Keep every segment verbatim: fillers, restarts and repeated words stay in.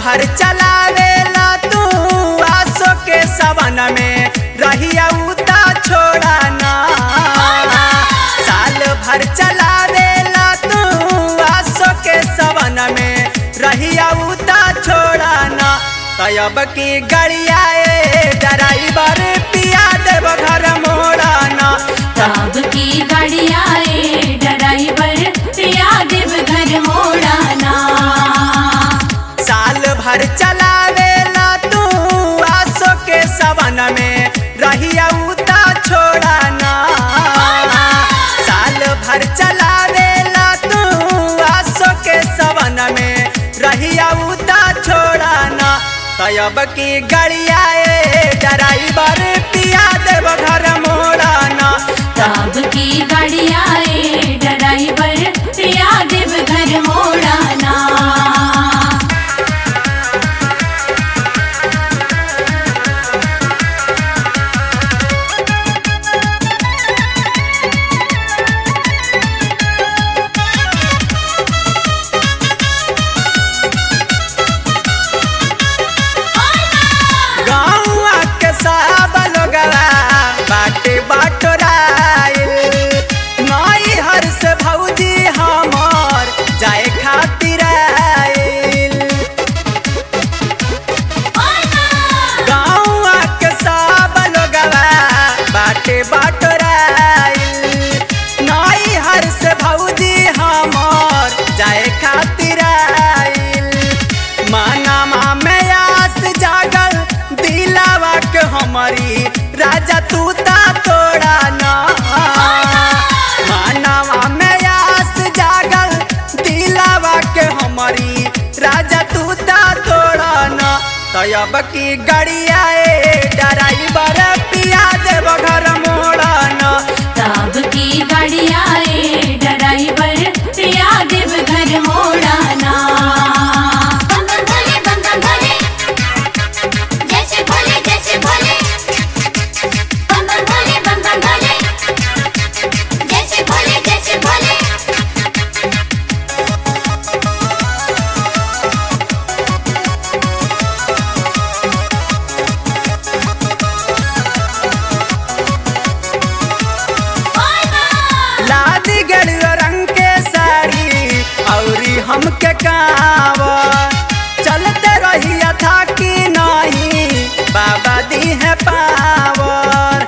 भर चलावेला तू आसो के सवन में रहिया उता छोड़ा ना। साल भर चलावेला तू आसो के सवन में रहिया उता छोड़ा ना। तब की गड़िया ड्राइवर पिया देव घर मोड़ा ना। तब की गड़िया ड्राइवर पिया देव घर मोड़ा ना। साल भर चलावेला तू आसो के सवन में रहिया उता छोड़ा ना। साल भर चलावेला तू आसो के सवन में रहिया उता छोड़ा ना। तब की गड़िया ड्राइवर पिया देव घर मोड़ा ना। तब की गड़िया ड्राइवर पिया देव घर मोड़ा ना। बाटे बाटोराइल नई हर से भौजी हमार जाए खातिर आइल। गाँव के सब लोगवा बाटे बाटोराइल नई हर से भौजी हमार जाए खातिर आइल। माना में आस जागल दिलावा के हमारी राजा तूता तोड़ा ना। मानवा में आस जागल दिलावा के हमारी राजा तूता तोड़ा ना। तब की गड़िया ड्राइवर पिया देव घर मोड़ा ना। तब की गड़िया ड्राइवर पिया देव घर मोड़ा ना। लादी गेरुआ रंग के साड़ी औरी हमके कावा चलते रहिया था कि नहीं बाबा दी है पावर।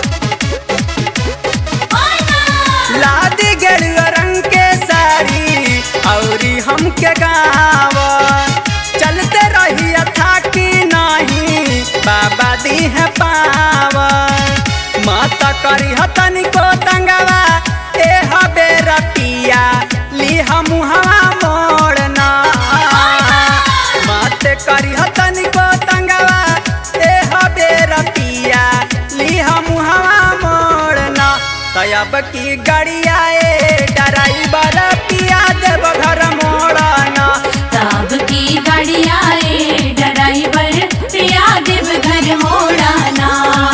लादी गेरुआ रंग के साड़ी औरी हमके कावा चलते रहिया था कि नहीं बाबा दी है पावर। माता करी हतनी को तंगवा ए हबे रपिया ली हम हवा मोड़ना। माते करी हतनी को तंगवा ए हबे रपिया ली हम हवा मोड़ना। तब की गड़िया ड्राइवर पिया देव घर मोड़ा ना। तब की गड़िया ड्राइवर पिया देव घर मोड़ा ना।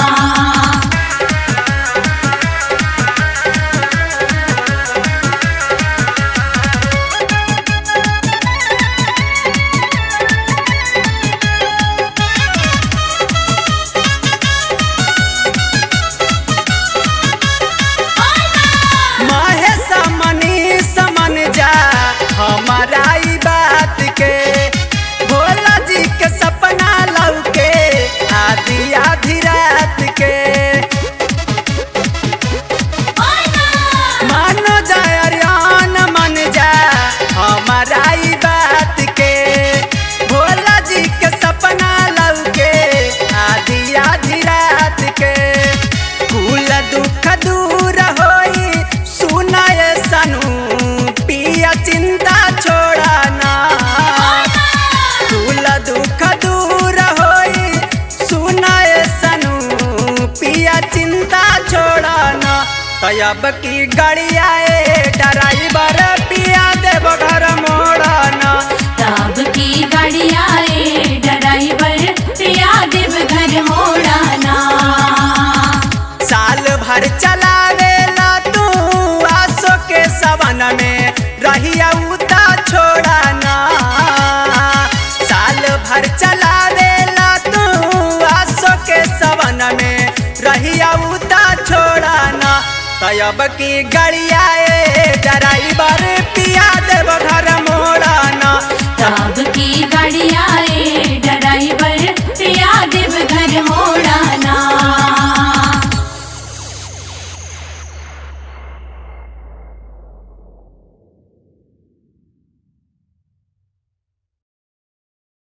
हमारा ई बात के भोला जी के सपना लौके आधी आधी रात के। मानो जाय अरियान मन जा हमारा ई बात के भोला जी के सपना लौके आधी आधी रात के। भूल दुख दूर होई सुनाए सनू पिया चिंता छोड़ा ना। भूल दुख दूर होई सुनाए सनू पिया चिंता छोड़ा ना। तब की गड़िया ड्राइवर पिया देव घर मोड़ा ना। तब की गड़िया ड्राइवर पिया देव घर मोड़ा ना। साल भर चलावेला तू आसो के सवन में रहिया उता छोड़ा ना। साल तब की गड़िया ए ड्राइवर पिया देव घर मोड़ना तब की गड़िया